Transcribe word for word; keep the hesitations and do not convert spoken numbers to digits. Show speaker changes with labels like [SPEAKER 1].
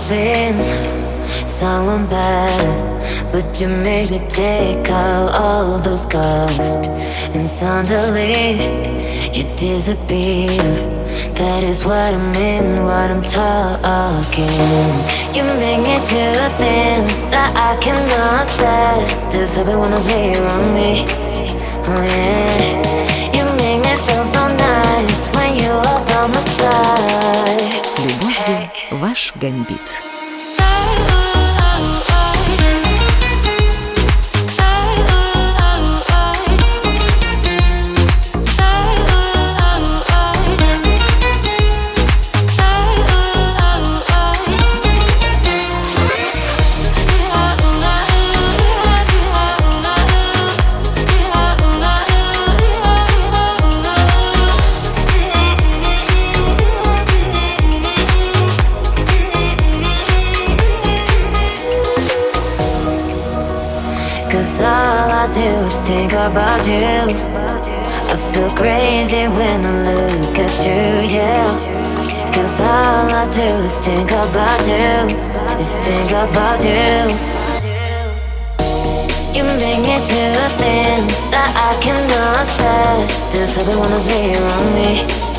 [SPEAKER 1] have been someone bad, but you made me take out all those costs, and suddenly you disappear. That is what I mean, what I'm talking. You make me do things that I cannot say. This happy when I see you on me. Oh yeah. You make me feel so nice when you are by my side.
[SPEAKER 2] С любовью, ваш Гамбит.
[SPEAKER 1] Cause all I do is think about you. I feel crazy when I look at you, yeah. Cause all I do is think about you, is think about you. You make me do things that I cannot say. This happy when I see you on me.